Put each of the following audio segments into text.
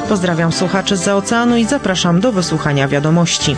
Pozdrawiam słuchaczy zza oceanu i zapraszam do wysłuchania wiadomości.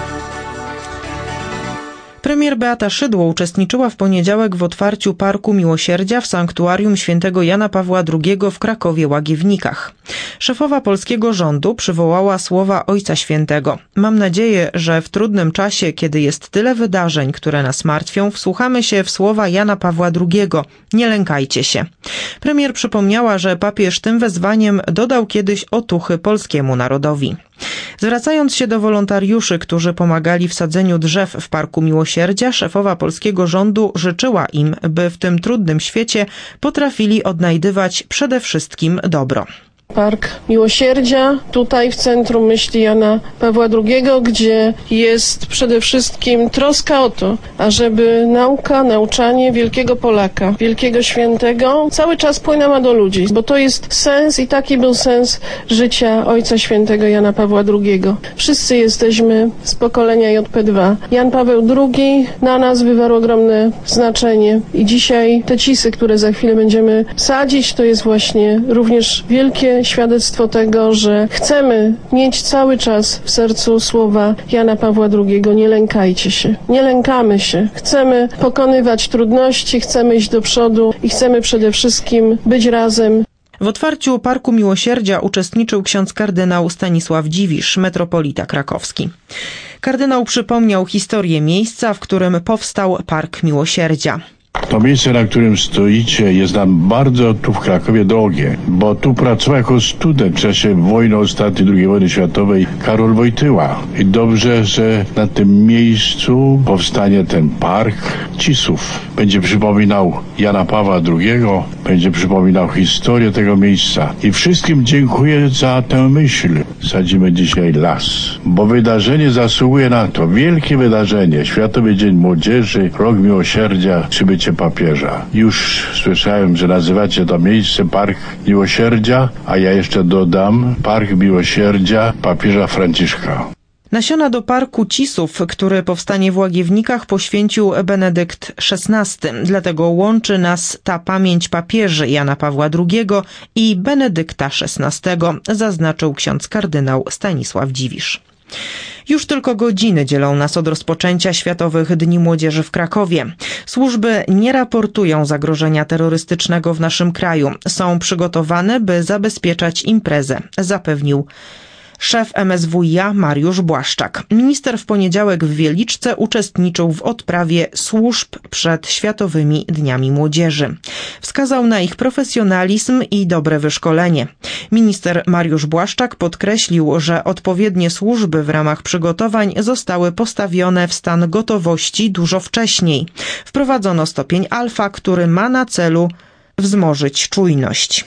Premier Beata Szydło uczestniczyła w poniedziałek w otwarciu Parku Miłosierdzia w sanktuarium świętego Jana Pawła II w Krakowie-Łagiewnikach. Szefowa polskiego rządu przywołała słowa Ojca Świętego. Mam nadzieję, że w trudnym czasie, kiedy jest tyle wydarzeń, które nas martwią, wsłuchamy się w słowa Jana Pawła II. Nie lękajcie się. Premier przypomniała, że papież tym wezwaniem dodał kiedyś otuchy polskiemu narodowi. Zwracając się do wolontariuszy, którzy pomagali w sadzeniu drzew w Parku Miłosierdzia, szefowa polskiego rządu życzyła im, by w tym trudnym świecie potrafili odnajdywać przede wszystkim dobro. Park Miłosierdzia, tutaj w centrum myśli Jana Pawła II, gdzie jest przede wszystkim troska o to, ażeby nauka, nauczanie wielkiego Polaka, wielkiego świętego cały czas płynęła do ludzi, bo to jest sens i taki był sens życia Ojca Świętego Jana Pawła II. Wszyscy jesteśmy z pokolenia JP2. Jan Paweł II na nas wywarł ogromne znaczenie i dzisiaj te cisy, które za chwilę będziemy sadzić, to jest właśnie również wielkie świadectwo tego, że chcemy mieć cały czas w sercu słowa Jana Pawła II. Nie lękajcie się. Nie lękamy się. Chcemy pokonywać trudności, chcemy iść do przodu i chcemy przede wszystkim być razem. W otwarciu Parku Miłosierdzia uczestniczył ksiądz kardynał Stanisław Dziwisz, metropolita krakowski. Kardynał przypomniał historię miejsca, w którym powstał Park Miłosierdzia. To miejsce, na którym stoicie, jest nam bardzo tu w Krakowie drogie, bo tu pracował jako student w czasie wojny ostatniej, II wojny światowej Karol Wojtyła. I dobrze, że na tym miejscu powstanie ten Park Cisów. Będzie przypominał Jana Pawła II, będzie przypominał historię tego miejsca. I wszystkim dziękuję za tę myśl. Sadzimy dzisiaj las, bo wydarzenie zasługuje na to. Wielkie wydarzenie, Światowy Dzień Młodzieży, Rok Miłosierdzia, przybycie papieża. Już słyszałem, że nazywacie to miejsce Park Miłosierdzia, a ja jeszcze dodam Park Miłosierdzia papieża Franciszka. Nasiona do Parku Cisów, który powstanie w Łagiewnikach, poświęcił Benedykt XVI. Dlatego łączy nas ta pamięć papieży Jana Pawła II i Benedykta XVI, zaznaczył ksiądz kardynał Stanisław Dziwisz. Już tylko godziny dzielą nas od rozpoczęcia Światowych Dni Młodzieży w Krakowie. Służby nie raportują zagrożenia terrorystycznego w naszym kraju. Są przygotowane, by zabezpieczać imprezę, zapewnił szef MSWiA Mariusz Błaszczak. Minister w poniedziałek w Wieliczce uczestniczył w odprawie służb przed Światowymi Dniami Młodzieży. Wskazał na ich profesjonalizm i dobre wyszkolenie. Minister Mariusz Błaszczak podkreślił, że odpowiednie służby w ramach przygotowań zostały postawione w stan gotowości dużo wcześniej. Wprowadzono stopień alfa, który ma na celu wzmożyć czujność.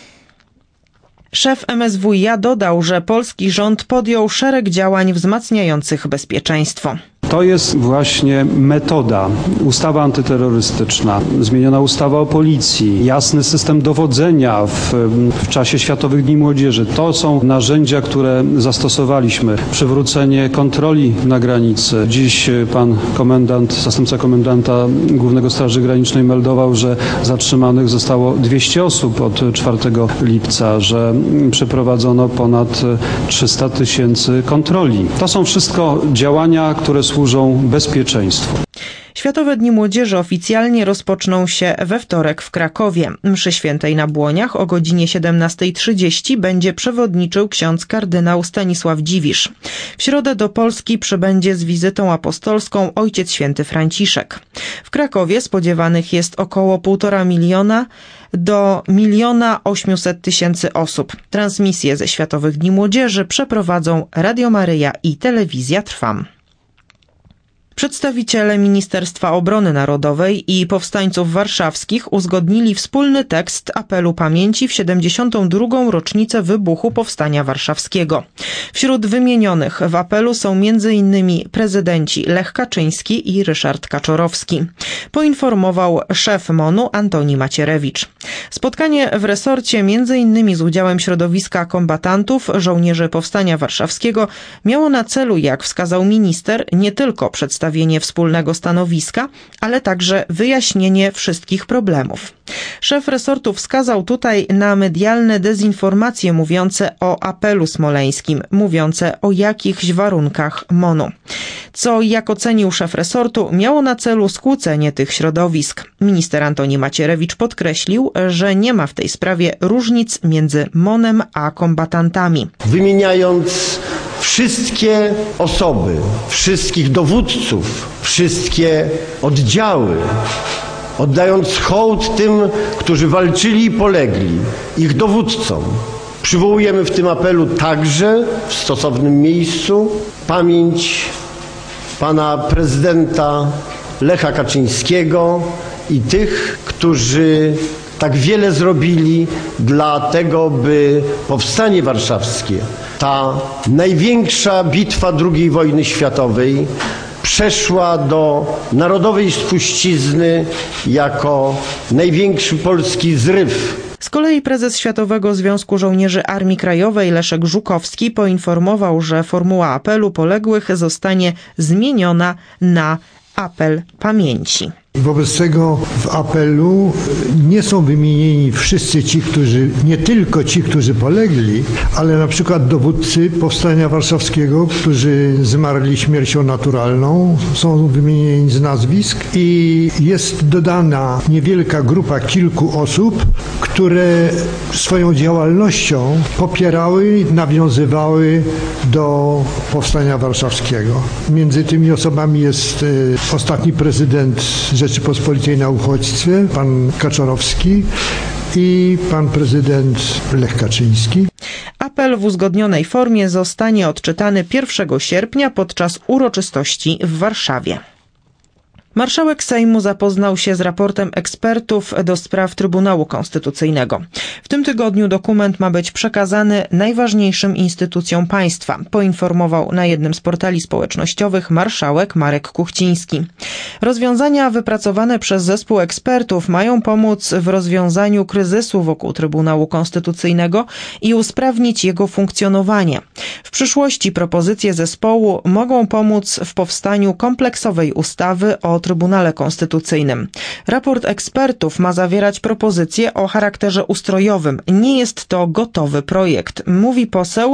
Szef MSWiA dodał, że polski rząd podjął szereg działań wzmacniających bezpieczeństwo. To jest właśnie metoda. Ustawa antyterrorystyczna, zmieniona ustawa o policji, jasny system dowodzenia w czasie Światowych Dni Młodzieży. To są narzędzia, które zastosowaliśmy. Przywrócenie kontroli na granicy. Dziś pan zastępca komendanta Głównego Straży Granicznej meldował, że zatrzymanych zostało 200 osób od 4 lipca, że przeprowadzono ponad 300 000 kontroli. To są wszystko działania, które służą bezpieczeństwu. Światowe Dni Młodzieży oficjalnie rozpoczną się we wtorek w Krakowie. Mszy świętej na Błoniach o godzinie 17:30 będzie przewodniczył ksiądz kardynał Stanisław Dziwisz. W środę do Polski przybędzie z wizytą apostolską Ojciec Święty Franciszek. W Krakowie spodziewanych jest około 1,5 miliona do 1,8 miliona osób. Transmisję ze Światowych Dni Młodzieży przeprowadzą Radio Maryja i Telewizja Trwam. Przedstawiciele Ministerstwa Obrony Narodowej i powstańców warszawskich uzgodnili wspólny tekst apelu pamięci w 72. rocznicę wybuchu Powstania Warszawskiego. Wśród wymienionych w apelu są m.in. prezydenci Lech Kaczyński i Ryszard Kaczorowski. Poinformował szef MON-u Antoni Macierewicz. Spotkanie w resorcie m.in. z udziałem środowiska kombatantów, żołnierzy Powstania Warszawskiego miało na celu, jak wskazał minister, nie tylko przedstawienie przedstawienie wspólnego stanowiska, ale także wyjaśnienie wszystkich problemów. Szef resortu wskazał tutaj na medialne dezinformacje mówiące o apelu smoleńskim, mówiące o jakichś warunkach MON-u. Co, jak ocenił szef resortu, miało na celu skłócenie tych środowisk. Minister Antoni Macierewicz podkreślił, że nie ma w tej sprawie różnic między MON-em a kombatantami. Wymieniając wszystkie osoby, wszystkich dowódców, wszystkie oddziały, oddając hołd tym, którzy walczyli i polegli, ich dowódcom, przywołujemy w tym apelu także w stosownym miejscu pamięć pana prezydenta Lecha Kaczyńskiego i tych, którzy tak wiele zrobili dla tego, by powstanie warszawskie, ta największa bitwa II wojny światowej, przeszła do narodowej spuścizny jako największy polski zryw. Z kolei prezes Światowego Związku Żołnierzy Armii Krajowej Leszek Żukowski poinformował, że formuła apelu poległych zostanie zmieniona na apel pamięci. Wobec tego w apelu nie są wymienieni wszyscy ci, nie tylko ci, którzy polegli, ale na przykład dowódcy Powstania Warszawskiego, którzy zmarli śmiercią naturalną, są wymienieni z nazwisk i jest dodana niewielka grupa kilku osób, które swoją działalnością popierały, nawiązywały do Powstania Warszawskiego. Między tymi osobami jest ostatni prezydent Rzeczypospolitej na uchodźstwie, pan Kaczorowski i pan prezydent Lech Kaczyński. Apel w uzgodnionej formie zostanie odczytany 1 sierpnia podczas uroczystości w Warszawie. Marszałek Sejmu zapoznał się z raportem ekspertów do spraw Trybunału Konstytucyjnego. W tym tygodniu dokument ma być przekazany najważniejszym instytucjom państwa, poinformował na jednym z portali społecznościowych marszałek Marek Kuchciński. Rozwiązania wypracowane przez zespół ekspertów mają pomóc w rozwiązaniu kryzysu wokół Trybunału Konstytucyjnego i usprawnić jego funkcjonowanie. W przyszłości propozycje zespołu mogą pomóc w powstaniu kompleksowej ustawy o Trybunale Konstytucyjnym. Raport ekspertów ma zawierać propozycje o charakterze ustrojowym. Nie jest to gotowy projekt, mówi poseł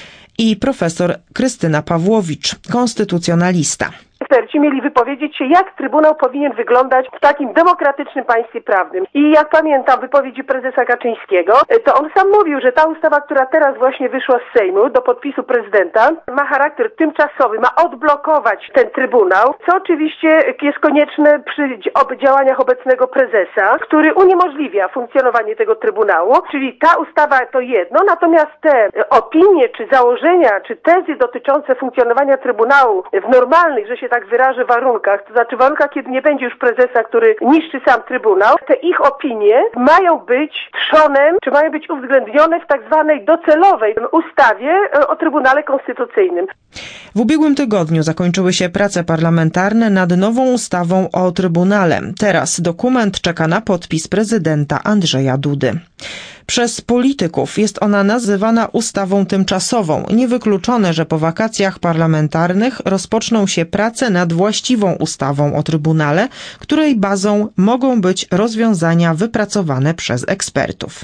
i profesor Krystyna Pawłowicz, konstytucjonalista. Eksperci mieli wypowiedzieć się, jak Trybunał powinien wyglądać w takim demokratycznym państwie prawnym. I jak pamiętam wypowiedzi prezesa Kaczyńskiego, to on sam mówił, że ta ustawa, która teraz właśnie wyszła z Sejmu do podpisu prezydenta, ma charakter tymczasowy, ma odblokować ten Trybunał, co oczywiście jest konieczne przy działaniach obecnego prezesa, który uniemożliwia funkcjonowanie tego Trybunału. Czyli ta ustawa to jedno, natomiast te opinie, czy założenia, czy tezy dotyczące funkcjonowania Trybunału w normalnych, że się tak wyrażę, warunkach, to znaczy warunkach, kiedy nie będzie już prezesa, który niszczy sam Trybunał, te ich opinie mają być trzonem, czy mają być uwzględnione w tak zwanej docelowej ustawie o Trybunale Konstytucyjnym. W ubiegłym tygodniu zakończyły się prace parlamentarne nad nową ustawą o Trybunale. Teraz dokument czeka na podpis prezydenta Andrzeja Dudy. Przez polityków jest ona nazywana ustawą tymczasową. Niewykluczone, że po wakacjach parlamentarnych rozpoczną się prace nad właściwą ustawą o Trybunale, której bazą mogą być rozwiązania wypracowane przez ekspertów.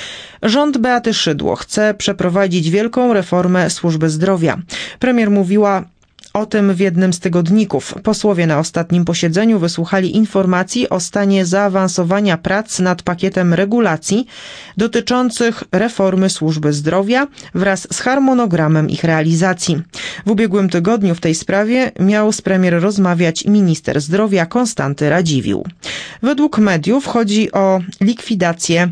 Rząd Beaty Szydło chce przeprowadzić wielką reformę służby zdrowia. Premier mówiła o tym w jednym z tygodników. Posłowie na ostatnim posiedzeniu wysłuchali informacji o stanie zaawansowania prac nad pakietem regulacji dotyczących reformy służby zdrowia wraz z harmonogramem ich realizacji. W ubiegłym tygodniu w tej sprawie miał z premier rozmawiać minister zdrowia Konstanty Radziwiłł. Według mediów chodzi o likwidację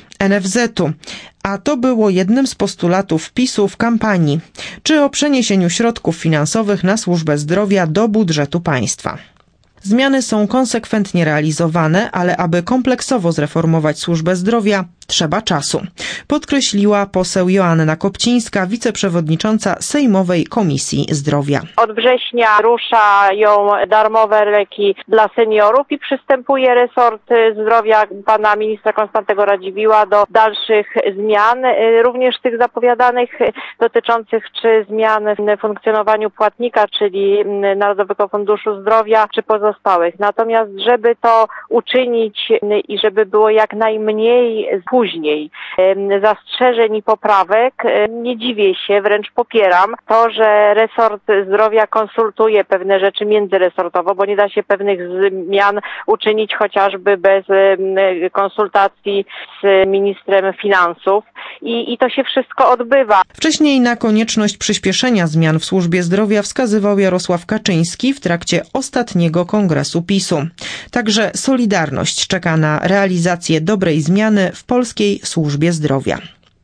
NFZ-u, a to było jednym z postulatów PiS-u w kampanii, czy o przeniesieniu środków finansowych na służbę zdrowia do budżetu państwa. Zmiany są konsekwentnie realizowane, ale aby kompleksowo zreformować służbę zdrowia, trzeba czasu, podkreśliła poseł Joanna Kopcińska, wiceprzewodnicząca Sejmowej Komisji Zdrowia. Od września ruszają darmowe leki dla seniorów i przystępuje resort zdrowia pana ministra Konstantego Radziwiłła do dalszych zmian, również tych zapowiadanych dotyczących czy zmian w funkcjonowaniu płatnika, czyli Narodowego Funduszu Zdrowia, czy pozostałych. Natomiast żeby to uczynić i żeby było jak najmniej później zastrzeżeń i poprawek, nie dziwię się, wręcz popieram to, że resort zdrowia konsultuje pewne rzeczy międzyresortowo, bo nie da się pewnych zmian uczynić chociażby bez konsultacji z ministrem finansów i to się wszystko odbywa. Wcześniej na konieczność przyspieszenia zmian w służbie zdrowia wskazywał Jarosław Kaczyński w trakcie ostatniego kongresu PiS-u. Także Solidarność czeka na realizację dobrej zmiany w polskiej służbie zdrowia.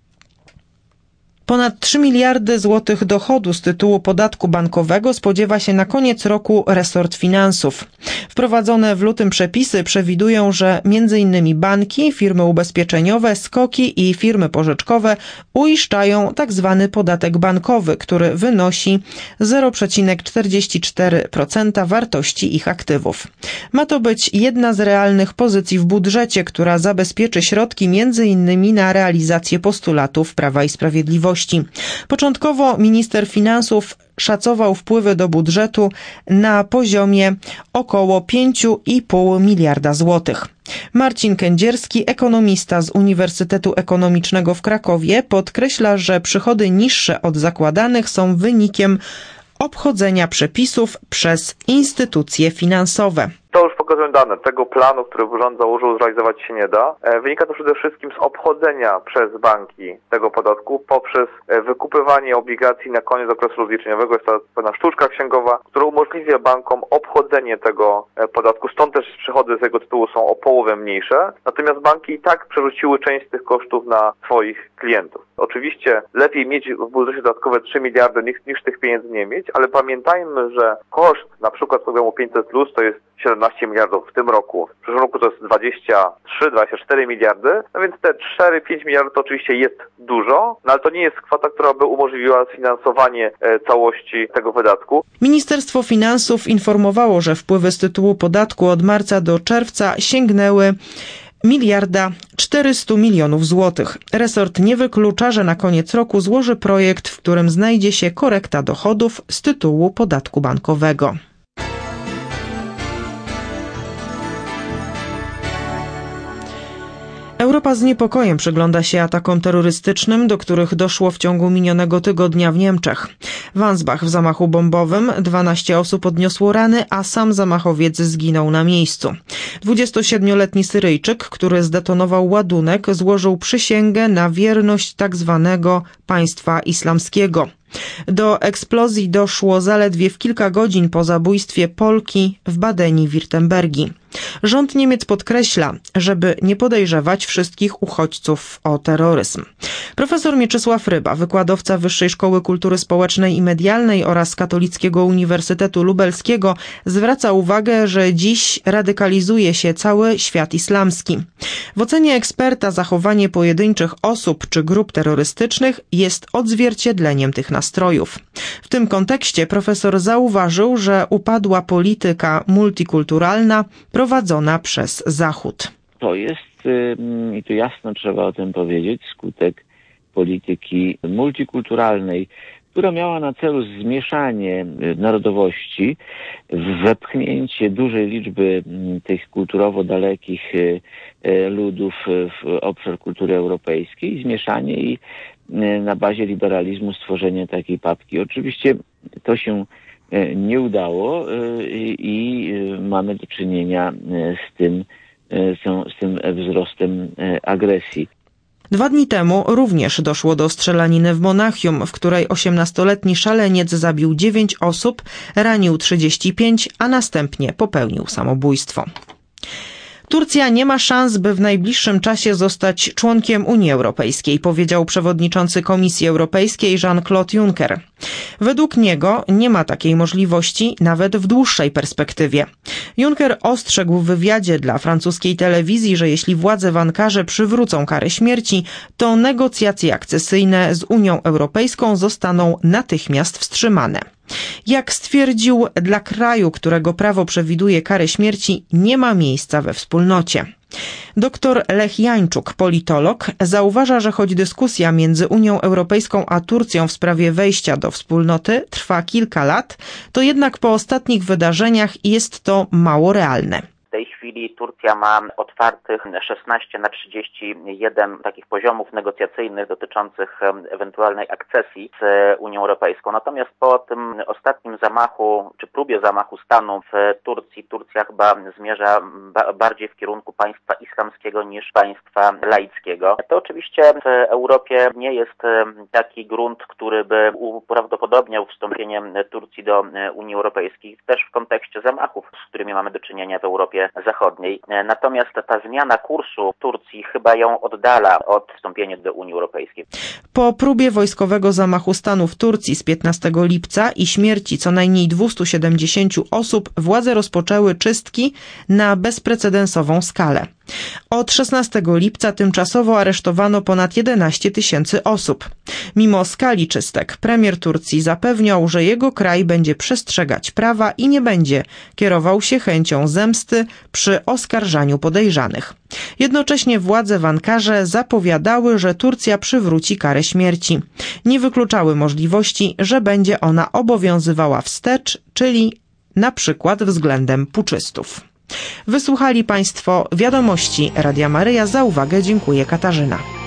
Ponad 3 miliardy złotych dochodu z tytułu podatku bankowego spodziewa się na koniec roku resort finansów. Wprowadzone w lutym przepisy przewidują, że m.in. banki, firmy ubezpieczeniowe, SKOK-i i firmy pożyczkowe uiszczają tzw. podatek bankowy, który wynosi 0,44% wartości ich aktywów. Ma to być jedna z realnych pozycji w budżecie, która zabezpieczy środki m.in. na realizację postulatów Prawa i Sprawiedliwości. Początkowo minister finansów szacował wpływy do budżetu na poziomie około 5,5 miliarda złotych. Marcin Kędzierski, ekonomista z Uniwersytetu Ekonomicznego w Krakowie, podkreśla, że przychody niższe od zakładanych są wynikiem obchodzenia przepisów przez instytucje finansowe. To już pokazują dane. Tego planu, który rząd założył, zrealizować się nie da. Wynika to przede wszystkim z obchodzenia przez banki tego podatku poprzez wykupywanie obligacji na koniec okresu rozliczeniowego. Jest to pewna sztuczka księgowa, która umożliwia bankom obchodzenie tego podatku. Stąd też przychody z jego tytułu są o połowę mniejsze. Natomiast banki i tak przerzuciły część z tych kosztów na swoich klientów. Oczywiście lepiej mieć w budżecie dodatkowe 3 miliardy niż tych pieniędzy nie mieć, ale pamiętajmy, że koszt na przykład programu 500+ to jest 17 miliardów w tym roku. W przyszłym roku to jest 23-24 miliardy, no więc te 4-5 miliardów to oczywiście jest dużo, no ale to nie jest kwota, która by umożliwiła sfinansowanie całości tego wydatku. Ministerstwo Finansów informowało, że wpływy z tytułu podatku od marca do czerwca sięgnęły 1,4 miliarda złotych. Resort nie wyklucza, że na koniec roku złoży projekt, w którym znajdzie się korekta dochodów z tytułu podatku bankowego. Europa z niepokojem przygląda się atakom terrorystycznym, do których doszło w ciągu minionego tygodnia w Niemczech. W Ansbach w zamachu bombowym 12 osób odniosło rany, a sam zamachowiec zginął na miejscu. 27-letni Syryjczyk, który zdetonował ładunek, złożył przysięgę na wierność tzw. państwa islamskiego. Do eksplozji doszło zaledwie w kilka godzin po zabójstwie Polki w Badenii-Wirtembergii. Rząd Niemiec podkreśla, żeby nie podejrzewać wszystkich uchodźców o terroryzm. Profesor Mieczysław Ryba, wykładowca Wyższej Szkoły Kultury Społecznej i Medialnej oraz Katolickiego Uniwersytetu Lubelskiego, zwraca uwagę, że dziś radykalizuje się cały świat islamski. W ocenie eksperta zachowanie pojedynczych osób czy grup terrorystycznych jest odzwierciedleniem tych nastrojów. W tym kontekście profesor zauważył, że upadła polityka multikulturalna prowadzona przez Zachód. To jest, i tu jasno trzeba o tym powiedzieć, skutek polityki multikulturalnej, która miała na celu zmieszanie narodowości, wepchnięcie dużej liczby tych kulturowo dalekich ludów w obszar kultury europejskiej, zmieszanie i na bazie liberalizmu stworzenie takiej papki. Oczywiście to się nie udało i mamy do czynienia z tym wzrostem agresji. 2 dni temu również doszło do strzelaniny w Monachium, w której 18-letni szaleniec zabił 9 osób, ranił 35, a następnie popełnił samobójstwo. Turcja nie ma szans, by w najbliższym czasie zostać członkiem Unii Europejskiej, powiedział przewodniczący Komisji Europejskiej Jean-Claude Juncker. Według niego nie ma takiej możliwości nawet w dłuższej perspektywie. Juncker ostrzegł w wywiadzie dla francuskiej telewizji, że jeśli władze w Ankarze przywrócą karę śmierci, to negocjacje akcesyjne z Unią Europejską zostaną natychmiast wstrzymane. Jak stwierdził, dla kraju, którego prawo przewiduje karę śmierci, nie ma miejsca we wspólnocie. Dr Lech Jańczuk, politolog, zauważa, że choć dyskusja między Unią Europejską a Turcją w sprawie wejścia do wspólnoty trwa kilka lat, to jednak po ostatnich wydarzeniach jest to mało realne. W tej chwili Turcja ma otwartych 16 na 31 takich poziomów negocjacyjnych dotyczących ewentualnej akcesji z Unią Europejską. Natomiast po tym ostatnim zamachu, czy próbie zamachu stanu w Turcji, Turcja chyba zmierza bardziej w kierunku państwa islamskiego niż państwa laickiego. To oczywiście w Europie nie jest taki grunt, który by uprawdopodobniał wstąpienie Turcji do Unii Europejskiej, też w kontekście zamachów, z którymi mamy do czynienia w Europie Zachodniej. Natomiast ta zmiana kursu Turcji chyba ją oddala od wstąpienia do Unii Europejskiej. Po próbie wojskowego zamachu stanu w Turcji z 15 lipca i śmierci co najmniej 270 osób władze rozpoczęły czystki na bezprecedensową skalę. Od 16 lipca tymczasowo aresztowano ponad 11 000 osób. Mimo skali czystek premier Turcji zapewniał, że jego kraj będzie przestrzegać prawa i nie będzie kierował się chęcią zemsty przy oskarżaniu podejrzanych. Jednocześnie władze w Ankarze zapowiadały, że Turcja przywróci karę śmierci. Nie wykluczały możliwości, że będzie ona obowiązywała wstecz, czyli na przykład względem puczystów. Wysłuchali Państwo wiadomości Radia Maryja. Za uwagę dziękuję Katarzyna.